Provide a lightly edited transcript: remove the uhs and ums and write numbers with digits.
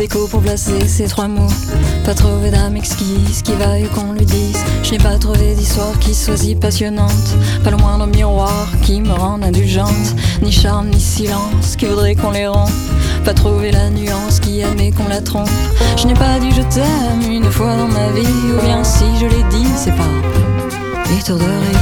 l'écho pour placer ces trois mots. Pas trouvé d'âme exquise qui vaille qu'on lui dise. Je n'ai pas trouvé d'histoire qui soit si passionnante. Pas le moindre miroir qui me rende indulgente. Ni charme ni silence qui voudrait qu'on les rompe. Pas trouvé la nuance qui admet qu'on la trompe. Je n'ai pas dit je t'aime une fois dans ma vie. Ou bien si je l'ai dit c'est pas les tours de rire.